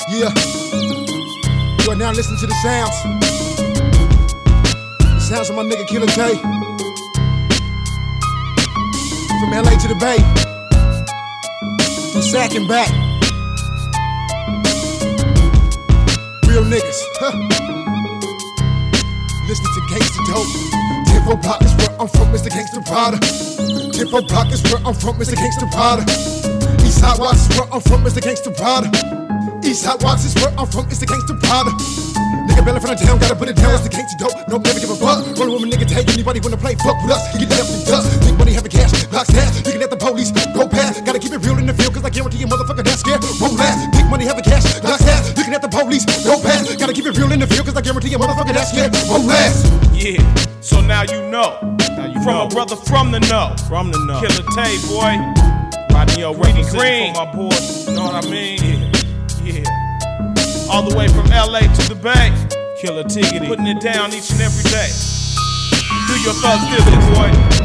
Yeah, you are now listening to the sounds. The sounds of my nigga Killer Tay. From LA to the Bay, from Sac and back. Real niggas, huh? Listening to Gangsta Dope. Tempo Block is where I'm from, Mr. Gangsta Prada. Tempo Block is where I'm from, Mr. Gangsta Prada. Eastside Watts is where I'm from, Mr. Gangsta Prada. Eastside Watts is where I'm from, it's the Gangsta Prada. Nigga belly from the town, gotta put it down, it's the Gangsta Dope. No, never give a fuck. Rollin' with my nigga Tay, anybody wanna play, fuck with us. He get left in dust, think money, having cash, blocks ass. Looking at the police, go past. Gotta keep it real in the field, cause I guarantee you motherfucker that's scared won't last. Big money, having cash, blocks ass. Looking at the police, go past. Gotta keep it real in the field, cause I guarantee you motherfucker that's scared won't last. Yeah, so now you know. From a brother from the know. From the know. Killer Tay, boy. Radio Reedy Green. for my boy. You know what I mean? Yeah. All the way from LA to the Bay. Killer Tiggity. Putting it down each and every day. Do your thug business, boy.